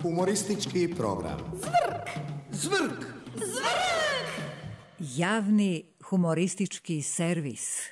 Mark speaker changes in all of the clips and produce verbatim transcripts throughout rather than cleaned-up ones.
Speaker 1: Humoristički program.
Speaker 2: Zvrk!
Speaker 1: Zvrk!
Speaker 2: Zvrk!
Speaker 3: Javni humoristički servis.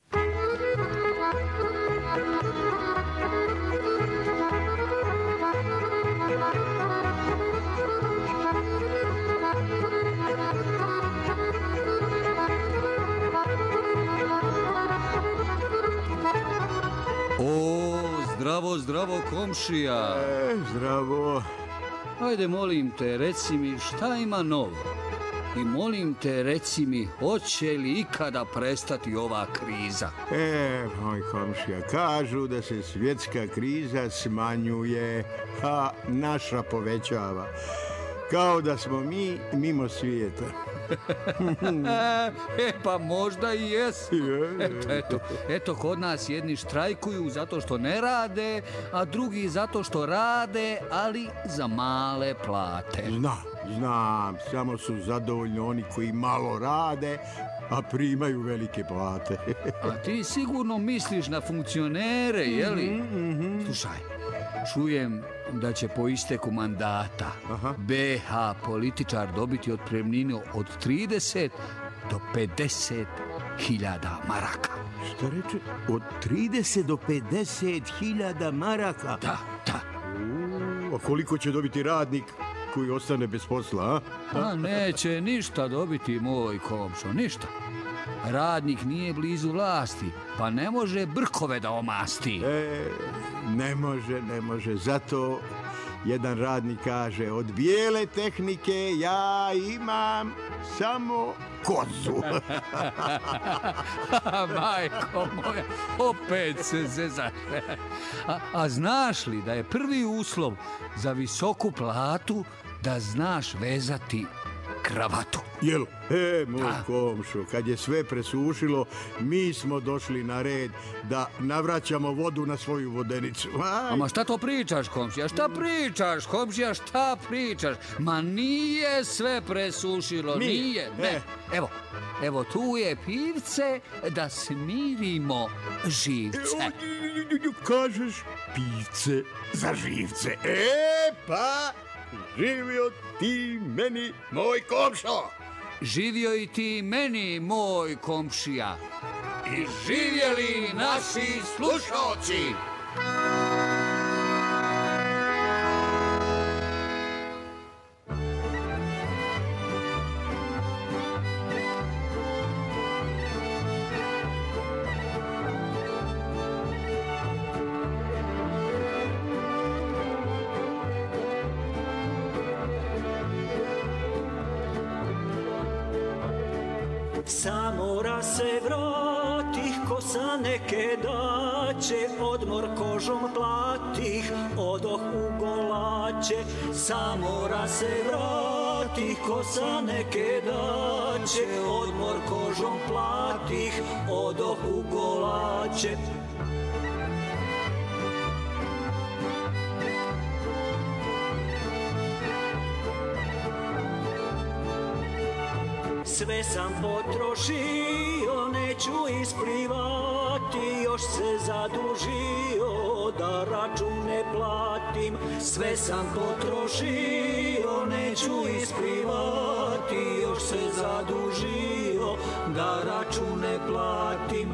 Speaker 4: O, zdravo, zdravo, komšija.
Speaker 5: E, zdravo.
Speaker 4: Ajde, molim te, reci mi šta ima novo. I molim te, reci mi, hoće li ikada prestati ova kriza?
Speaker 5: E, moj komšija, kažu da se svjetska kriza smanjuje, a naša povećava. Kao da smo mi mimo svijeta.
Speaker 4: E, pa možda i jesu. Eto, eto, eto, kod nas jedni štrajkuju zato što ne rade, a drugi zato što rade, ali za male plate.
Speaker 5: Znam, znam, samo su zadovoljni oni koji malo rade, a primaju velike plate.
Speaker 4: A ti sigurno misliš na funkcionere, jeli?
Speaker 5: Mm-hmm.
Speaker 4: Slušaj, čujem da će po isteku mandata
Speaker 5: Aha.
Speaker 4: B H političar dobiti otpremninu od trideset do pedeset hiljada maraka.
Speaker 5: Šta reče? Od trideset do pedeset hiljada maraka?
Speaker 4: Da, da.
Speaker 5: U, a koliko će dobiti radnik koji ostane bez posla, a?
Speaker 4: Pa neće ništa dobiti, moj komšo, ništa. Radnik nije blizu vlasti, pa ne može brkove da omasti.
Speaker 5: E, ne može, ne može. Zato jedan radnik kaže, od bijele tehnike ja imam samo kozu.
Speaker 4: Majko moja, opet se zezaš. A, a znaš li da je prvi uslov za visoku platu da znaš vezati kravatu?
Speaker 5: Jel? E, moj
Speaker 4: Da.
Speaker 5: komšo, kad je sve presušilo, mi smo došli na red da navraćamo vodu na svoju vodenicu. Aj.
Speaker 4: Ama šta to pričaš, komšija? Šta pričaš, komšija? Šta pričaš? Ma nije sve presušilo,
Speaker 5: Nije.
Speaker 4: nije. Ne.
Speaker 5: E.
Speaker 4: Evo, evo tu je pivce da smirimo živce.
Speaker 5: Kažeš pivce za živce. E, pa, živio ti meni, moj komšo.
Speaker 4: Živio i ti meni, moj komšija. I živjeli naši slušalci.
Speaker 6: Samora se vratih, kosa neke daće, odmor kožom platih, odoh u golače. Samora se vratih, kosa neke daće, odmor kožom platih, odoh u golače. Sve sam potrošio, neću isplivati, još se zadužio da račune platim. Sve sam potrošio, neću isplivati, još se zadužio da račune platim.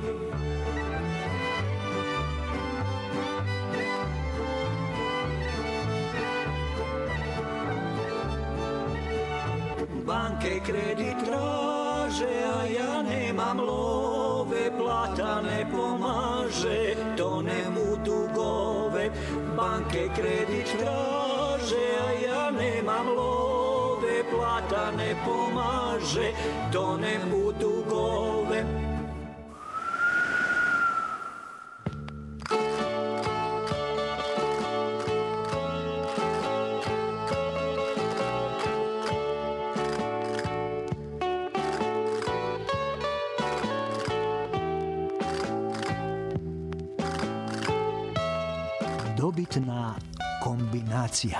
Speaker 6: Banke kredit traže, a ja nemam love, plata ne pomaže, tonem u dugove. Banke kredit traže, a ja nemam love, plata ne pomaže, tonem u dugove.
Speaker 7: Dobitna kombinacija.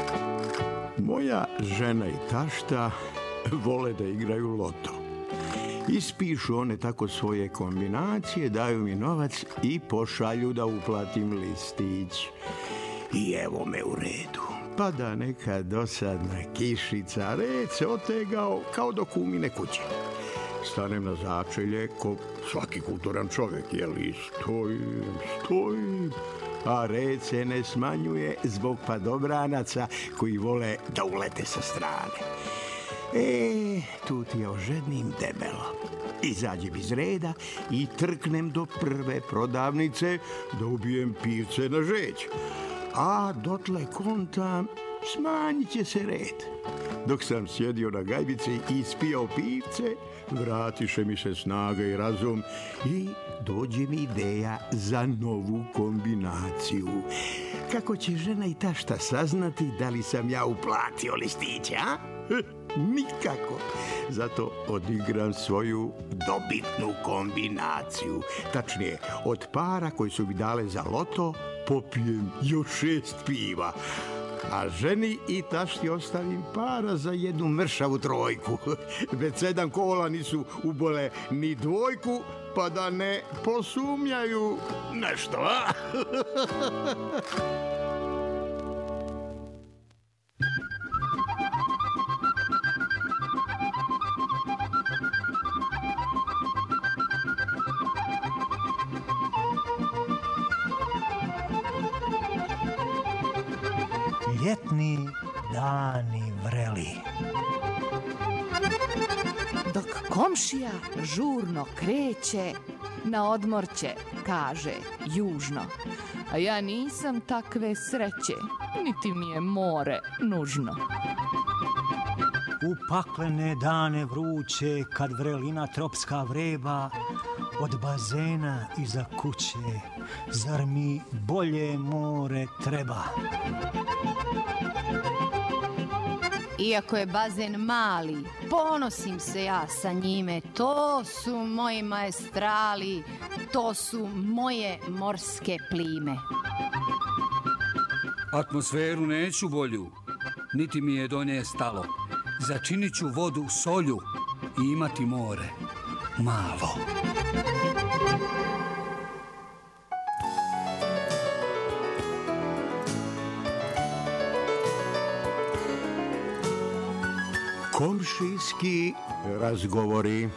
Speaker 5: Moja žena i tašta vole da igraju loto. Ispišu one tako svoje kombinacije, daju mi novac i pošalju da uplatim listić. I evo me u redu. Pada neka dosadna kišica, red se otegao kao do kumine kuće. Stanem na začelje, ko svaki kulturan čovjek, jeli, stojim, stojim, a red se ne smanjuje zbog padobranaca koji vole da ulete sa strane. E, tu ti je ožednim debelo. Izađem iz reda i trknem do prve prodavnice da ubijem pivce na žeć. A dotle kontam, smanjit će se red. Dok sam sjedio na gajbici i ispijao pivce, vratiše mi se snaga i razum i dođe mi ideja za novu kombinaciju. Kako će žena i tašta saznati da li sam ja uplatio listiće, a? Nikako. Zato odigram svoju dobitnu kombinaciju. Tačnije, od para koji su mi dale za loto, popijem još šest piva. A ženi i tašti ostavim para za jednu mršavu trojku. Već sedam kola nisu ubole ni dvojku, pa da ne posumnjaju nešto, a?
Speaker 7: Ljetni dani vreli.
Speaker 2: Dok komšija žurno kreće, na odmor će, kaže, južno. A ja nisam takve sreće, niti mi je more nužno.
Speaker 7: U paklene dane vruće, kad vrelina tropska vreba, od bazena iza kuće, zar mi bolje more treba?
Speaker 2: Iako je bazen mali, ponosim se ja sa njime. To su moji maestrali, to su moje morske plime.
Speaker 4: Atmosferu neću bolju, niti mi je do nje stalo. Začinit ću vodu solju i imati more malo.
Speaker 5: Komšijski razgovori.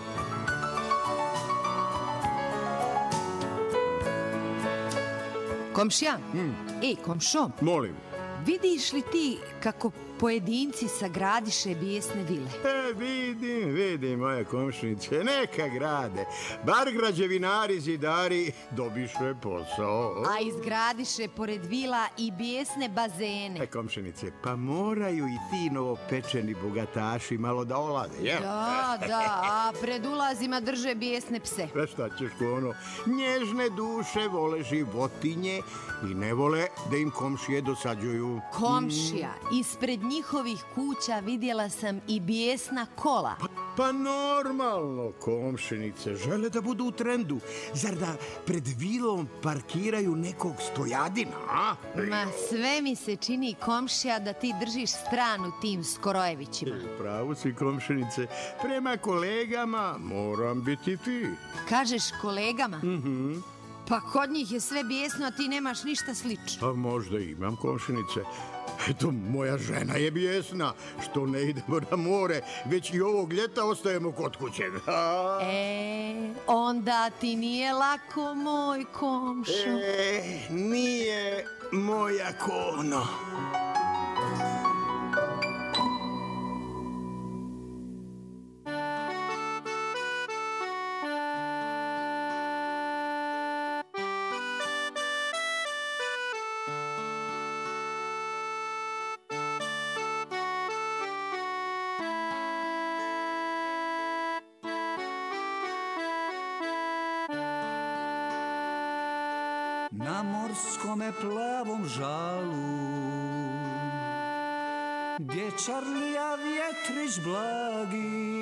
Speaker 2: Komšija, hmm. ej komšo,
Speaker 5: Molim.
Speaker 2: vidiš li ti kako pojedinci sagradiše bijesne vile?
Speaker 5: E, vidim, vidim, moje komšnice, neka grade. Bar građevinari, zidari dobiše posao.
Speaker 2: A izgradiše pored vila i bijesne bazene.
Speaker 5: E, komšnice, pa moraju i ti novopečeni bogataši malo da olade, jel?
Speaker 2: Da, da, a pred ulazima drže bijesne pse.
Speaker 5: Sve šta ćeš ko ono, nježne duše vole životinje i ne vole da im komšije dosađuju.
Speaker 2: Komšija, ispred njihovih kuća vidjela sam i bijesna kola.
Speaker 5: Pa, pa normalno, komšinice, žele da budu u trendu. Zar da pred vilom parkiraju nekog stojadina, a?
Speaker 2: Ma sve mi se čini, komšija, da ti držiš stranu tim Skorojevićima.
Speaker 5: Pravo si, komšinice, prema kolegama moram biti ti.
Speaker 2: Kažeš kolegama?
Speaker 5: Mhm.
Speaker 2: Pa kod njih je sve bijesno, a ti nemaš ništa slično.
Speaker 5: Pa možda imam, komšinice. Eto, moja žena je bijesna, što ne idemo na more, već i ovog ljeta ostajemo kod kuće.
Speaker 2: E, onda ti nije lako, moj komšo.
Speaker 5: E, nije moja kono.
Speaker 4: Na morskome plavom žalu, gdje čarlija vjetrić blagi,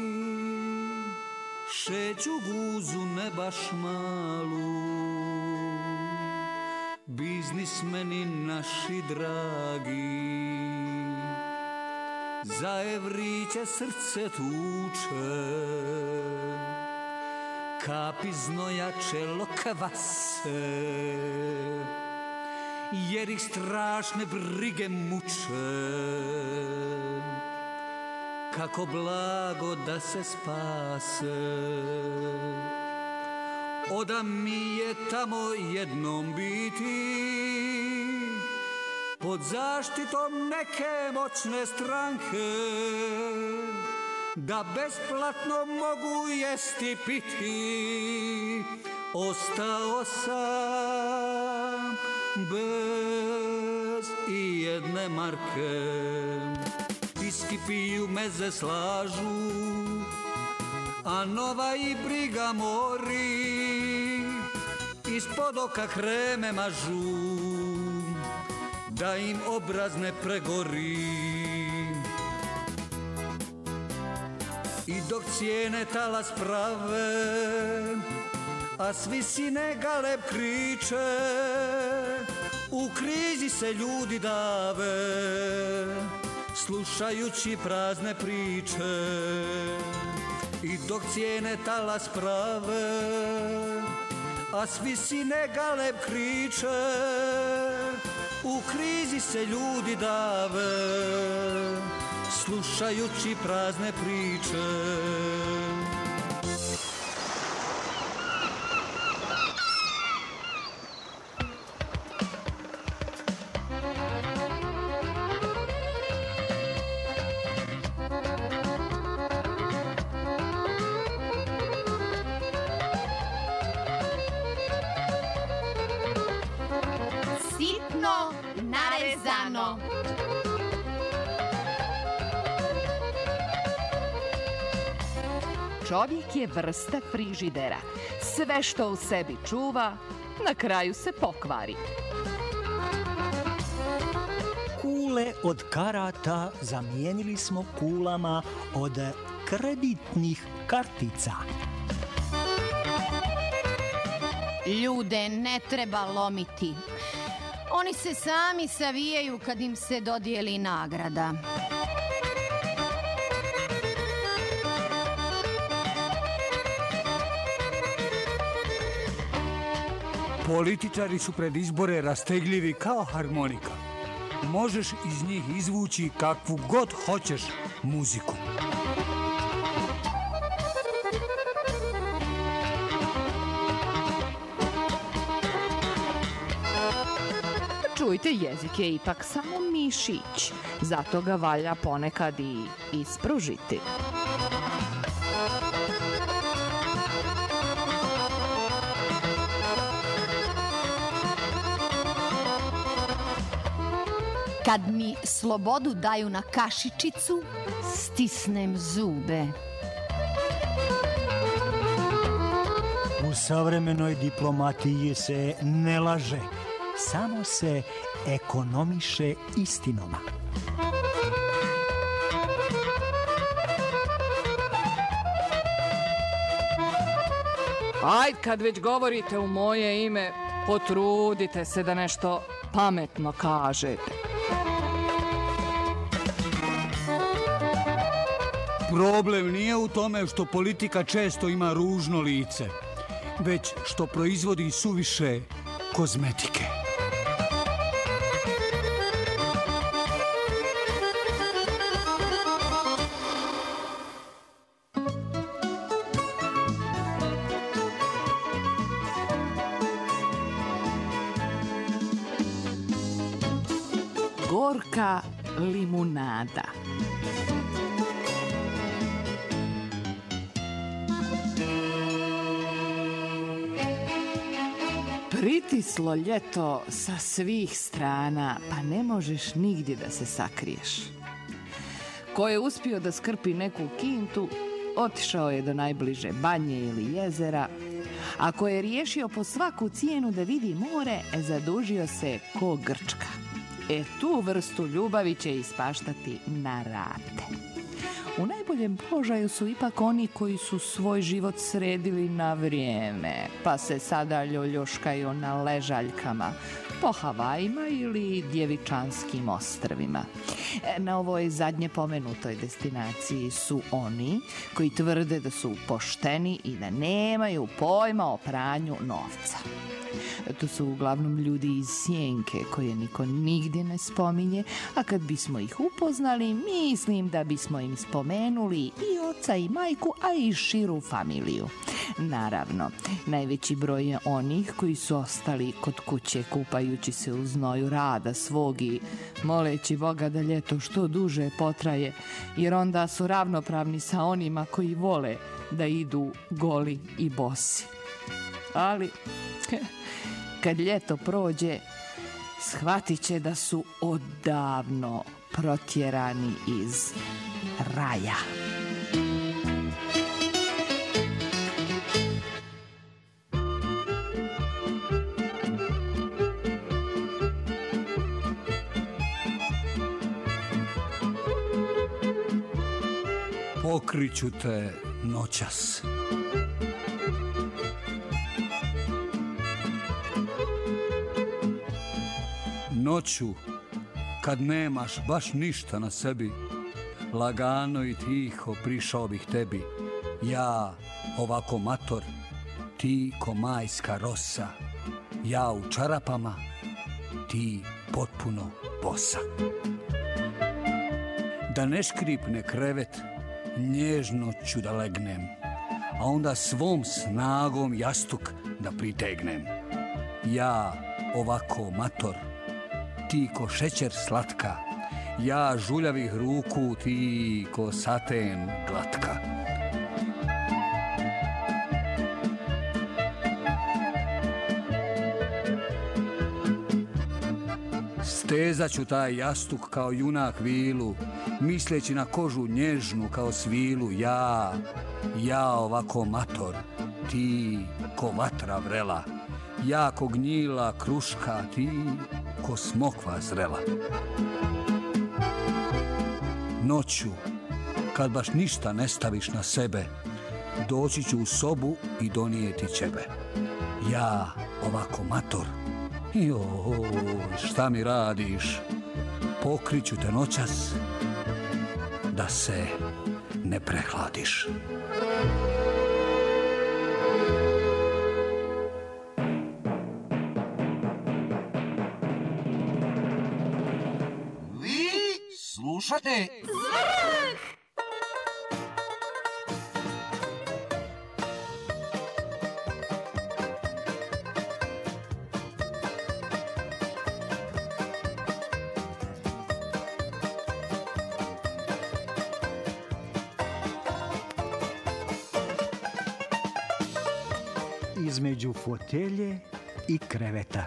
Speaker 4: šeću guzu ne baš malu, biznismeni naši dragi. za evriće srce tuče, kapi znoja čelo kvase, jer ih strašne brige muče. Kako blago da se spase, oda mi je tamo jednom biti, pod zaštitom neke moćne stranke, da besplatno mogu jesti piti. Ostao sam bez i jedne marke. Viski piju, meze slažu, a nova i briga mori, ispod oka kreme mažu, da im obraz ne pregori. I dok cijene talas prave, a svi sine galeb kriče, u krizi se ljudi dave, slušajući prazne priče. I dok cijene talas prave, a svi sine galeb kriče, u krizi se ljudi dave, slušajući prazne priče.
Speaker 8: Sitno narezano.
Speaker 2: Čovjek je vrsta frižidera. Sve što u sebi čuva, na kraju se pokvari.
Speaker 7: Kule od karata zamijenili smo kulama od kreditnih kartica.
Speaker 8: Ljude ne treba lomiti. Oni se sami savijaju kad im se dodijeli nagrada.
Speaker 4: Političari su pred izbore rastegljivi kao harmonika. Možeš iz njih izvući kakvu god hoćeš muziku.
Speaker 2: Čujte, jezik je ipak samo mišić, zato ga valja ponekad i ispružiti.
Speaker 8: Kad mi slobodu daju na kašičicu, stisnem zube.
Speaker 7: U savremenoj diplomatiji se ne laže, samo se ekonomiše istinama.
Speaker 2: Ajde, kad već govorite u moje ime, potrudite se da nešto pametno kažete.
Speaker 4: Problem nije u tome što politika često ima ružno lice, već što proizvodi suviše kozmetike.
Speaker 2: Gorka limunada. Pritislo ljeto sa svih strana, pa ne možeš nigdje da se sakriješ. Ko je uspio da skrpi neku kintu, otišao je do najbliže banje ili jezera. A ko je riješio po svaku cijenu da vidi more, zadužio se ko Grčka. E tu vrstu ljubavi će ispaštati na rate. U najboljem položaju su ipak oni koji su svoj život sredili na vrijeme, pa se sada ljoljoškaju na ležaljkama po Havajima ili Djevičanskim ostrvima. Na ovoj zadnje pomenutoj destinaciji su oni koji tvrde da su pošteni i da nemaju pojma o pranju novca. To su uglavnom ljudi iz sjenke koje niko nigdje ne spominje, a kad bismo ih upoznali, mislim da bismo im spomenuli i oca i majku, a i širu familiju. Naravno, najveći broj je onih koji su ostali kod kuće kupajući se u znoju rada svog i moleći Boga da ljeto što duže potraje, jer onda su ravnopravni sa onima koji vole da idu goli i bosi. Ali kad ljeto prođe, shvatit će da su odavno protjerani iz raja.
Speaker 4: Pokriću te noćas. Noću, kad nemaš baš ništa na sebi, lagano i tiho prišao bih tebi. Ja, ovako mator, ti ko majska rosa. Ja u čarapama, ti potpuno bosa. Da ne škripne krevet, nježno ću da legnem, a onda svom snagom jastuk da pritegnem. Ja, ovako mator, ti ko šećer slatka, ja žuljavih ruku, ti ko saten glatka. Stezat ću taj jastuk kao junak vilu, misleći na kožu nježnu kao svilu. Ja, ja ovako mator, ti ko vatra vrela, ja ko gnjila kruška, ti ko smokva zrela. Noću, kad baš ništa ne staviš na sebe, doći ću u sobu i donijeti ćebe. Ja, ovako mator, joj, šta mi radiš? Pokriću te noćas da se ne prehladiš.
Speaker 1: Vi slušate Zvrk!
Speaker 7: Između fotelje i kreveta.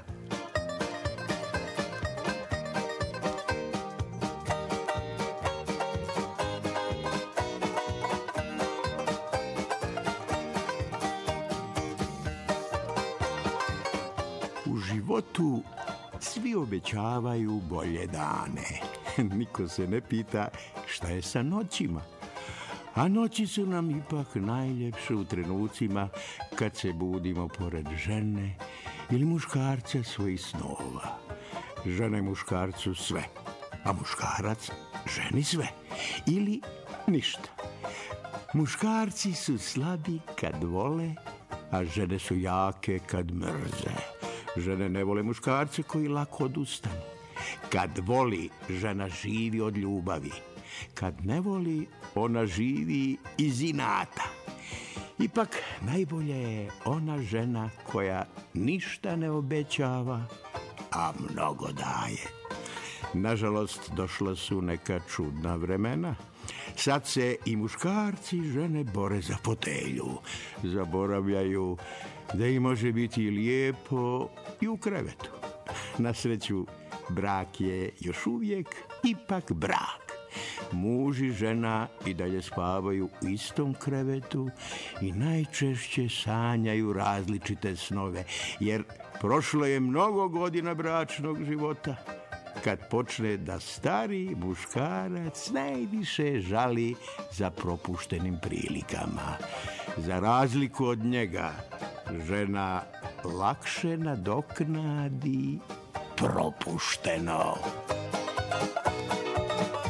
Speaker 5: U životu svi obećavaju bolje dane. Niko se ne pita šta je sa noćima. A noći su nam ipak najljepše u trenucima kad se budimo pored žene ili muškarca svojih snova. Žena je muškarcu sve, a muškarac ženi sve. Ili ništa. Muškarci su slabi kad vole, a žene su jake kad mrze. Žene ne vole muškarce koji lako odustanu. Kad voli, žena živi od ljubavi. Kad ne voli, ona živi iz inata. Ipak najbolja je ona žena koja ništa ne obećava, a mnogo daje. Nažalost, došla su neka čudna vremena. Sad se i muškarci i žene bore za fotelju. Zaboravljaju da im može biti lijepo i u krevetu. Na sreću, brak je još uvijek ipak brak. Muž i žena i dalje spavaju u istom krevetu i najčešće sanjaju različite snove, jer prošlo je mnogo godina bračnog života kad počne da stari muškarac najviše žali za propuštenim prilikama. Za razliku od njega, žena lakše nadoknadi propušteno.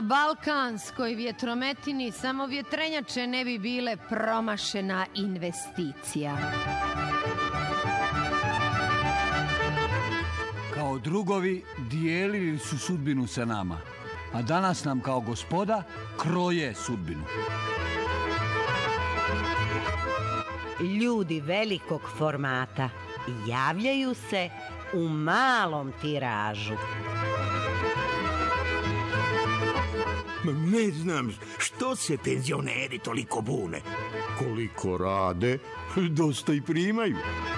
Speaker 8: Na balkanskoj vjetrometini samo vjetrenjače ne bi bile promašena investicija.
Speaker 4: Kao drugovi dijelili su sudbinu sa nama, a danas nam kao gospoda kroje sudbinu.
Speaker 9: Ljudi velikog formata javljaju se u malom tiražu.
Speaker 5: Ne znam što se penzioneri toliko bune. Koliko rade, dosta i primaju.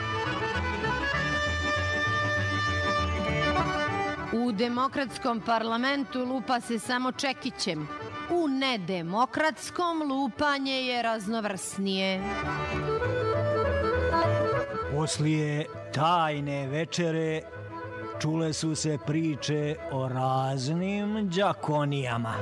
Speaker 8: U demokratskom parlamentu lupa se samo čekićem. U nedemokratskom lupanje je raznovrsnije.
Speaker 7: Poslije tajne večere čule su se priče o raznim đakonijama.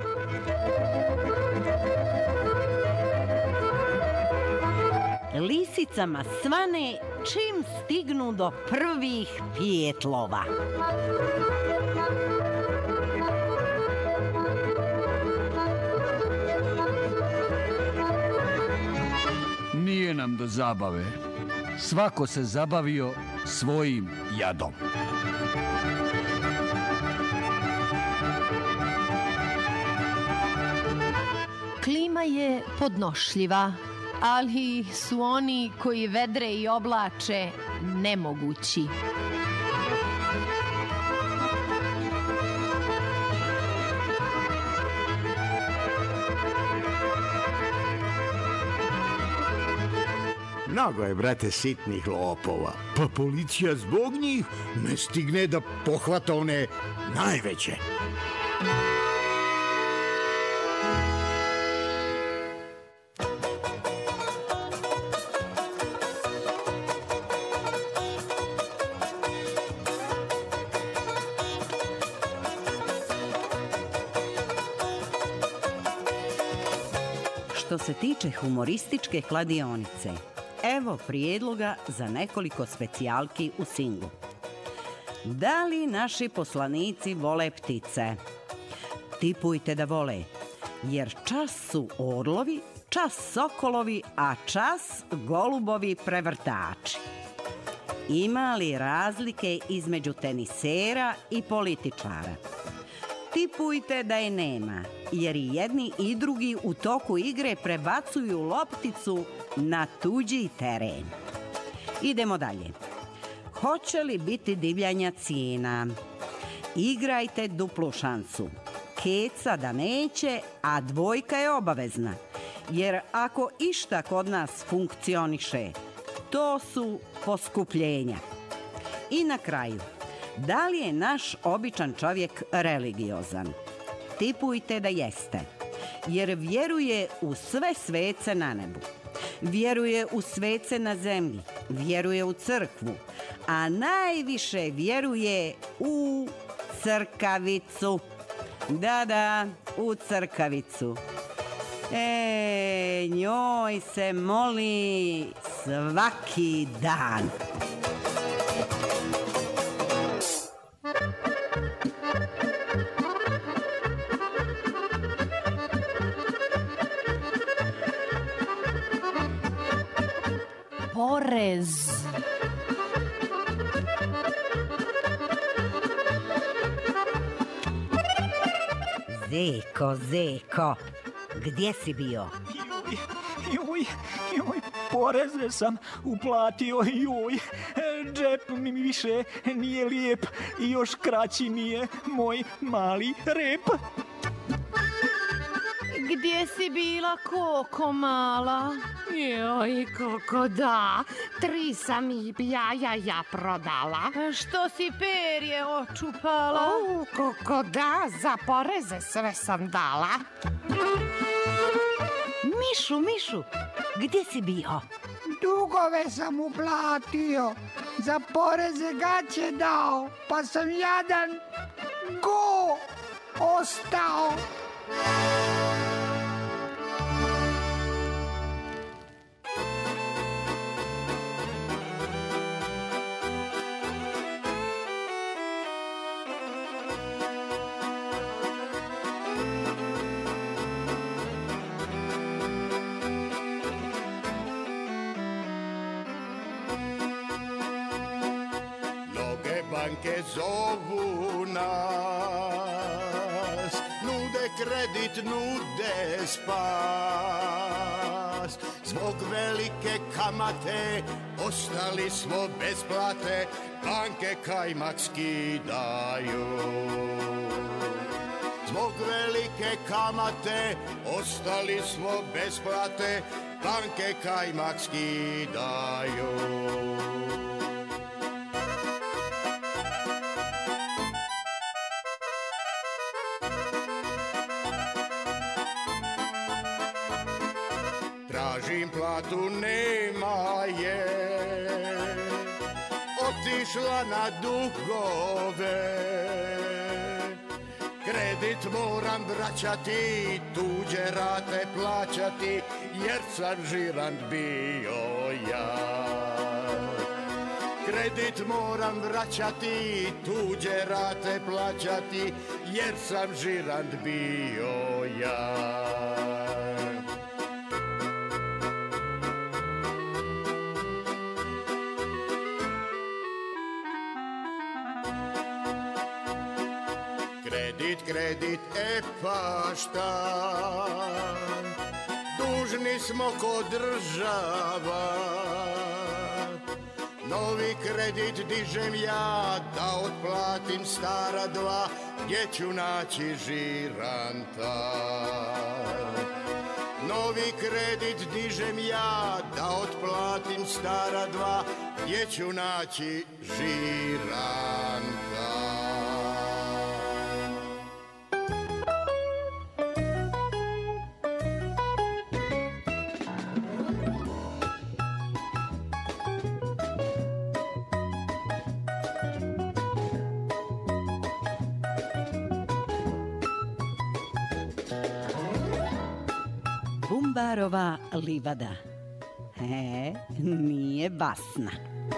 Speaker 9: Lisicama svane čim stignu do prvih pijetlova.
Speaker 4: Nije nam do zabave. Svako se zabavio svojim jadom.
Speaker 8: Klima je podnošljiva, ali su oni koji vedre i oblače nemogući.
Speaker 5: Mnogo je, brate, sitnih lopova, pa policija zbog njih ne stigne da pohvata one najveće.
Speaker 9: Što se tiče humorističke kladionice, evo prijedloga za nekoliko specijalki u singlu. Da li naši poslanici vole ptice? Tipujte da vole, jer čas su orlovi, čas sokolovi, a čas golubovi prevrtači. Ima li razlike između tenisera i političara? Tipujte da je nema, jer i jedni i drugi u toku igre prebacuju lopticu na tuđi teren. Idemo dalje. Hoće li biti divljanja cijena? Igrajte duplu šansu. Keca da neće, a dvojka je obavezna. Jer ako išta kod nas funkcioniše, to su poskupljenja. I na kraju, da li je naš običan čovjek religiozan? Tipujte da jeste, jer vjeruje u sve svece na nebu. Vjeruje u svece na zemlji, vjeruje u crkvu, a najviše vjeruje u crkavicu. Da, da, u crkavicu. E, njoj se moli svaki dan.
Speaker 8: Porez.
Speaker 9: Zeko, Zeko, gdje si bio?
Speaker 7: Joj, joj, joj, poreze sam uplatio, joj, džep mi više nije lijep i još kraći mi je moj mali rep.
Speaker 8: Gdje si bila, Koko mala?
Speaker 2: Joj, Koko, da. Tri sam i jaja ja prodala.
Speaker 8: Što si perje očupala?
Speaker 2: O, Koko, da, za poreze sve sam dala.
Speaker 9: Mišu, Mišu, gdje si bio?
Speaker 10: Dugove sam uplatio, za poreze gaće dao, pa sam jadan go ostao.
Speaker 5: banke zovu nas, nude kredit, nude spas. Zbog velike kamate ostali smo bez plate, banke kajmak skidaju. Zbog velike kamate ostali smo bez plate, banke kajmak skidaju. Tražim platu, nema je, otišla na dugove. Kredit moram vraćati, tuđe rate plaćati, jer sam žirant bio ja. Kredit moram vraćati, tuđe rate plaćati, jer sam žirant bio ja. Kredit, kredit, e pa šta, dužni smo ko država. Novi kredit dižem ja, da otplatim stara dva, gdje ću naći žiranta. Novi kredit dižem ja, da otplatim stara dva, gdje ću naći žiranta.
Speaker 9: Bumbarova livada. E, nije basna.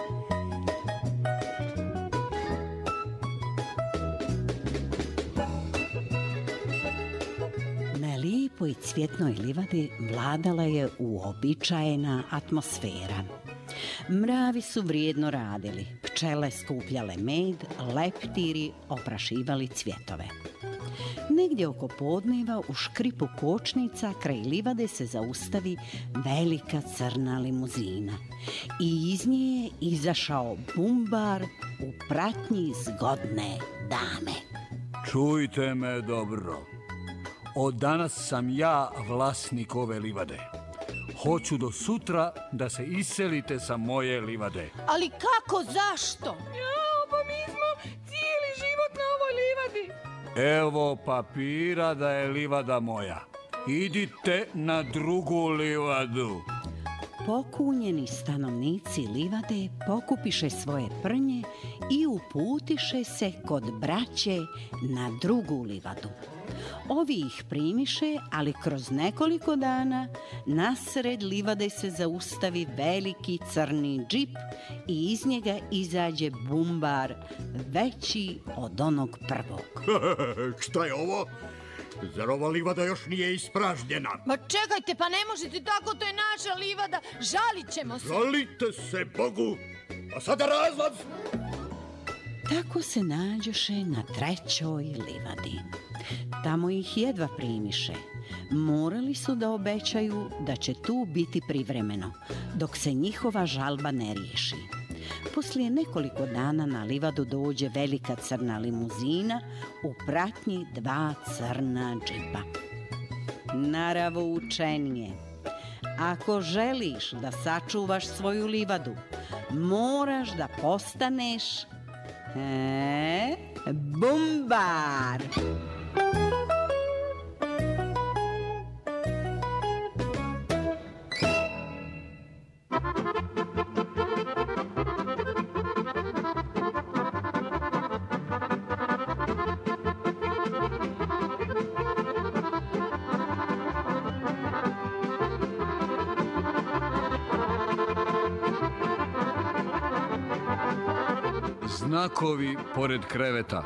Speaker 9: Na lijepoj cvjetnoj livadi vladala je uobičajena atmosfera. Mravi su vrijedno radili, pčele skupljale med, leptiri oprašivali cvjetove. Negdje oko podneva u škripu kočnica kraj livade se zaustavi velika crna limuzina i iz nje je izašao bumbar u pratnji zgodne dame.
Speaker 4: Čujte me dobro. Od danas sam ja vlasnik ove livade. Hoću do sutra da se iselite sa moje livade.
Speaker 8: Ali kako, zašto?
Speaker 2: Ja, pa mi smo cijeli život na ovoj livadi.
Speaker 4: Evo papira da je livada moja. Idite na drugu livadu.
Speaker 9: Pokunjeni stanovnici livade pokupiše svoje prnje i uputiše se kod braće na drugu livadu. Ovi ih primiše, ali kroz nekoliko dana nasred livade se zaustavi veliki crni džip i iz njega izađe bumbar veći od onog prvog.
Speaker 5: Šta je ovo? Zar ova livada još nije ispražnjena?
Speaker 8: Ma čekajte, pa ne možete tako, to je naša livada, žalit ćemo se.
Speaker 5: Žalite se Bogu, a sada razlaz!
Speaker 9: Tako se nađoše na trećoj livadi. Tamo ih jedva primiše. Morali su da obećaju da će tu biti privremeno, dok se njihova žalba ne riješi. Poslije nekoliko dana na livadu dođe velika crna limuzina u pratnji dva crna džipa. Naravoučenije, ako želiš da sačuvaš svoju livadu, moraš da postaneš e, bumbar.
Speaker 4: Znakovi pored kreveta.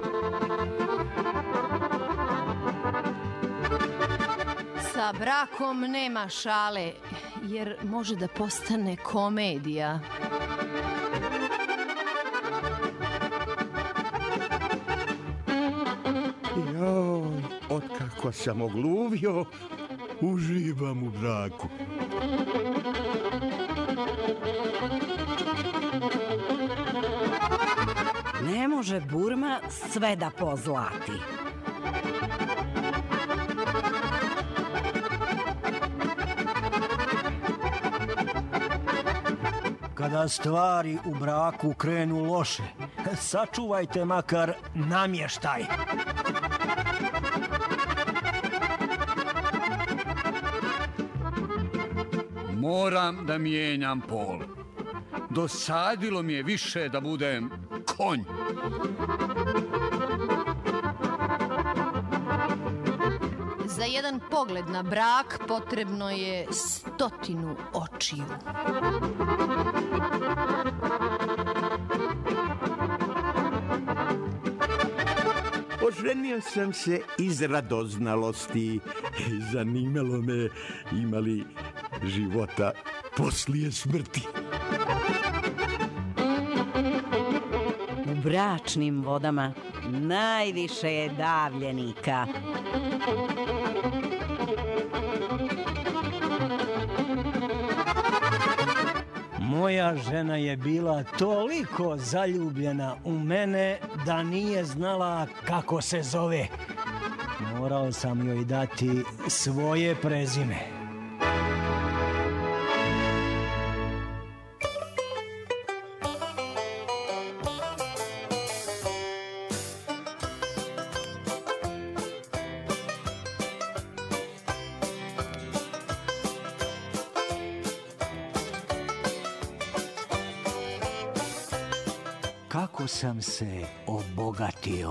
Speaker 8: Sa brakom nema šale, jer može da postane komedija.
Speaker 5: otkako sam ogluvio, uživam u braku.
Speaker 9: Ne može Burma sve da pozlati.
Speaker 7: Kada stvari u braku krenu loše, sačuvajte makar namještaj.
Speaker 4: Moram da mijenjam pol. Dosadilo mi je više da budem konj.
Speaker 8: Za jedan pogled na brak potrebno je stotinu očiju.
Speaker 5: Oženio sam se iz radoznalosti. Zanimalo me ima li života poslije smrti.
Speaker 9: U bračnim vodama najviše je davljenika.
Speaker 7: Moja žena je bila toliko zaljubljena u mene da nije znala kako se zove. Morao sam joj dati svoje prezime. Kako sam se obogatio.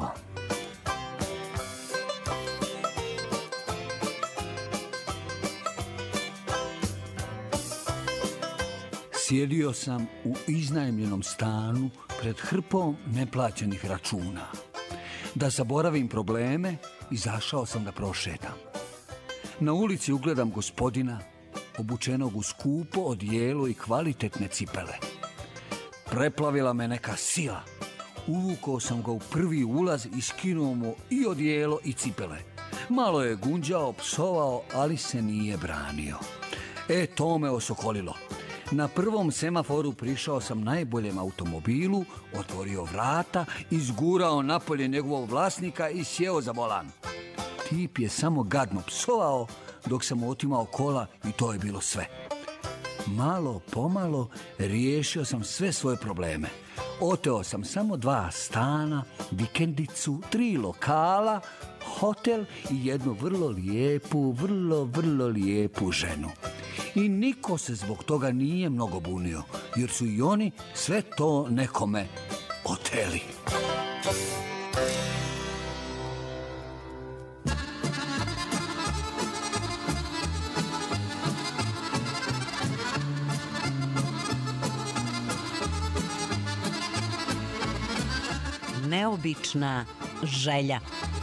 Speaker 4: Sjedio sam u iznajmljenom stanu pred hrpom neplaćenih računa. Da zaboravim probleme, izašao sam da prošetam. Na ulici ugledam gospodina, obučenog u skupo odijelo i kvalitetne cipele. Preplavila me neka sila. Uvukao sam ga u prvi ulaz i skinuo mu i odijelo i cipele. Malo je gunđao, psovao, ali se nije branio. E, to me osokolilo. Na prvom semaforu prišao sam najboljem automobilu, otvorio vrata, izgurao napolje njegovog vlasnika i sjeo za volan. Tip je samo gadno psovao dok sam otimao kola i to je bilo sve. Malo pomalo riješio sam sve svoje probleme. Oteo sam samo dva stana, vikendicu, tri lokala, hotel i jednu vrlo lijepu, vrlo, vrlo lijepu ženu. I niko se zbog toga nije mnogo bunio, jer su i oni sve to nekome oteli.
Speaker 9: Neobična želja.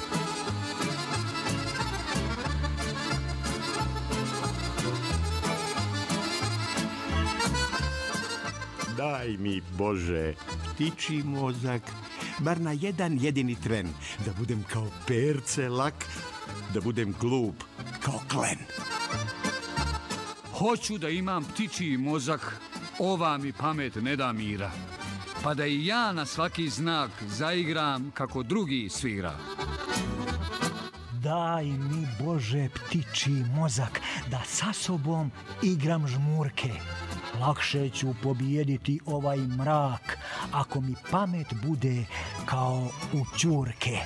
Speaker 5: Daj mi, Bože, ptičji mozak, bar na jedan jedini tren, da budem kao perce lak, da budem glup kao klen.
Speaker 4: Hoću da imam ptičji mozak, ova mi pamet ne da mira. Pa da i ja na svaki znak zaigram kako drugi svira.
Speaker 7: Daj mi, Bože, ptičji mozak, da sa sobom igram žmurke. Lakše ću pobijediti ovaj mrak, ako mi pamet bude kao u ćurke.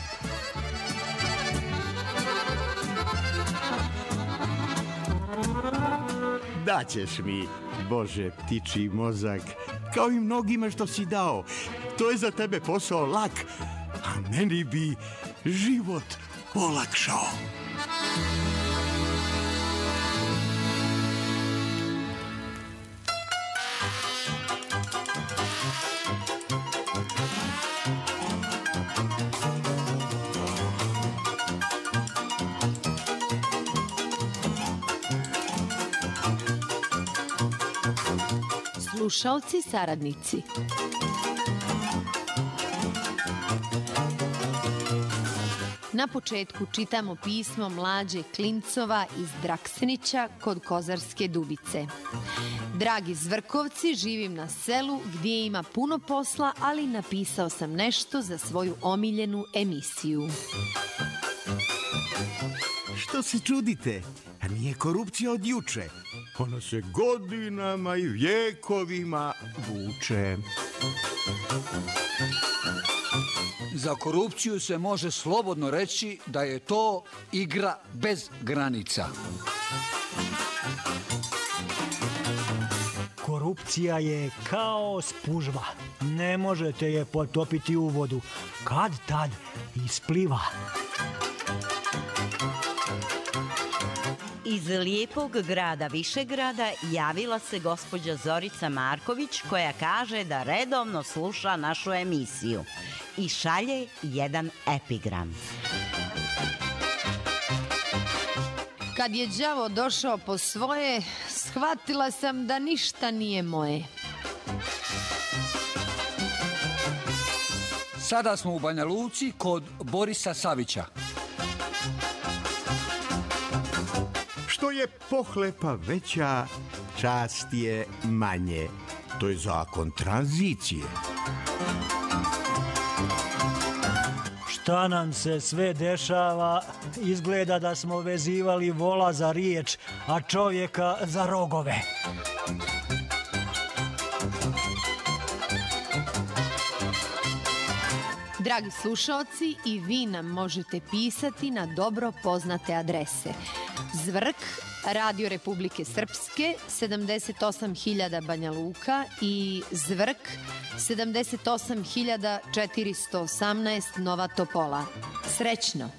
Speaker 5: Daćeš mi, Bože, ptičji mozak, kao i mnogima što si dao. To je za tebe posao lak, a meni bi život olakšao.
Speaker 8: Slušalci, saradnici. Na početku čitamo pismo Mlađe Klincova iz Draksenića kod Kozarske Dubice. Dragi Zvrkovci, živim na selu gdje ima puno posla, ali napisao sam nešto za svoju omiljenu emisiju.
Speaker 5: Što se čudite? A nije korupcija od juče. Ona se godinama i vjekovima vuče.
Speaker 4: Za korupciju se može slobodno reći da je to igra bez granica.
Speaker 7: Korupcija je kao spužva. Ne možete je potopiti u vodu. Kad tad ispliva.
Speaker 9: Iz lijepog grada Višegrada javila se gospođa Zorica Marković koja kaže da redovno sluša našu emisiju i šalje jedan epigram.
Speaker 8: Kad je đavo došao po svoje, shvatila sam da ništa nije moje.
Speaker 4: Sada smo u Banja Luci kod Borisa Savića.
Speaker 5: Što je pohlepa veća, čast je manje. To je zakon tranzicije.
Speaker 7: Šta nam se sve dešava, izgleda da smo vezivali vola za riječ, a čovjeka za rogove.
Speaker 8: Dragi slušaoci, i vi nam možete pisati na dobro poznate adrese. Zvrk, Radio Republike Srpske, sedamdeset osam hiljada Banja Luka i Zvrk, sedamdeset osam hiljada četiristo osamnaest Nova Topola. Srećno!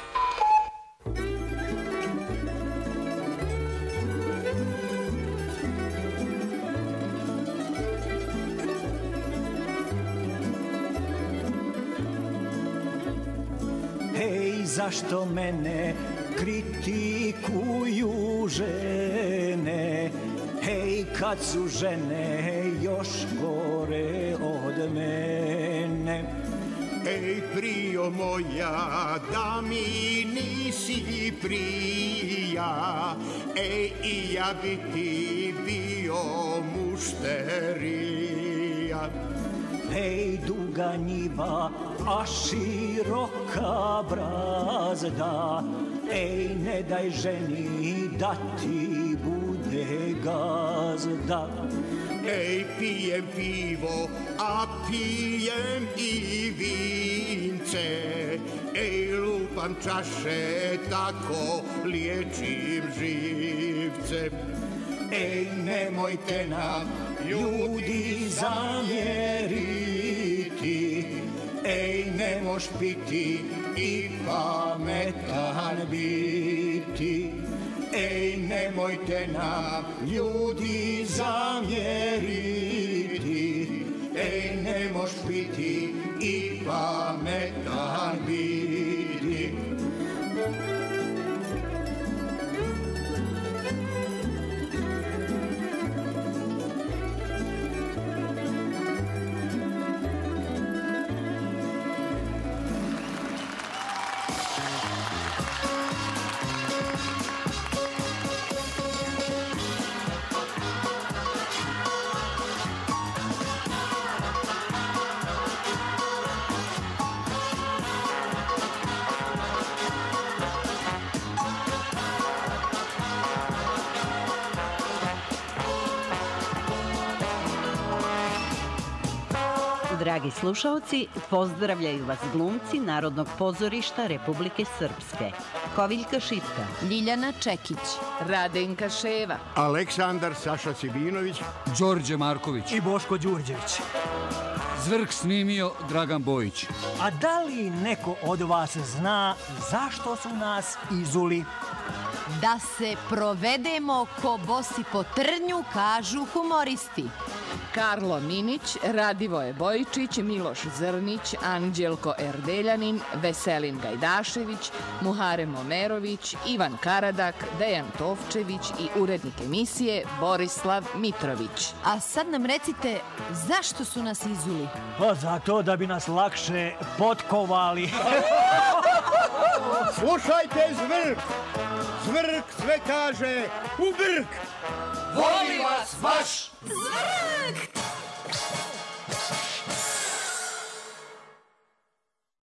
Speaker 7: Hej, zašto mene kritikuju žene? Hej, kad su žene još gore od mene.
Speaker 5: Ej, prio moja, da mi nisi prija, ej, i ja bi ti bio mušterija.
Speaker 7: Hej, duga njiva, a široka brazda, ej, ne daj ženi da ti bude gazda.
Speaker 5: Ej, pijem pivo, a pijem i vince, ej, lupam čaše, tako liječim živce. Ej, nemojte nam ljudi zamjeriti, ej, ne moš piti i pametan biti. Ej, nemojte nam ljudi zamjeriti, ej, ne moš piti i pametan biti.
Speaker 9: Dragi slušalci, pozdravljaju vas glumci Narodnog pozorišta Republike Srpske. Koviljka Šipka,
Speaker 8: Ljiljana Čekić,
Speaker 2: Radenka Ševa,
Speaker 5: Aleksandar Saša Sibinović,
Speaker 4: Đorđe Marković
Speaker 7: i Boško Đurđević.
Speaker 4: Zvrk snimio Dragan Bojić.
Speaker 7: A da li neko od vas zna zašto su nas izuli?
Speaker 8: Da se provedemo ko bosi po trnju, kažu humoristi.
Speaker 2: Karlo Minić, Radivoje Bojičić, Miloš Zrnić, Anđelko Erdeljanin, Veselin Gajdašević, Muharem Omerović, Ivan Karadak, Dejan Tovčević i urednik emisije Borislav Mitrović.
Speaker 8: A sad nam recite, zašto su nas izuli?
Speaker 7: Pa zato da bi nas lakše potkovali.
Speaker 5: Slušajte zvrk, zvrk sve kaže u brk.
Speaker 1: Voli vas baš!
Speaker 11: Zvrk!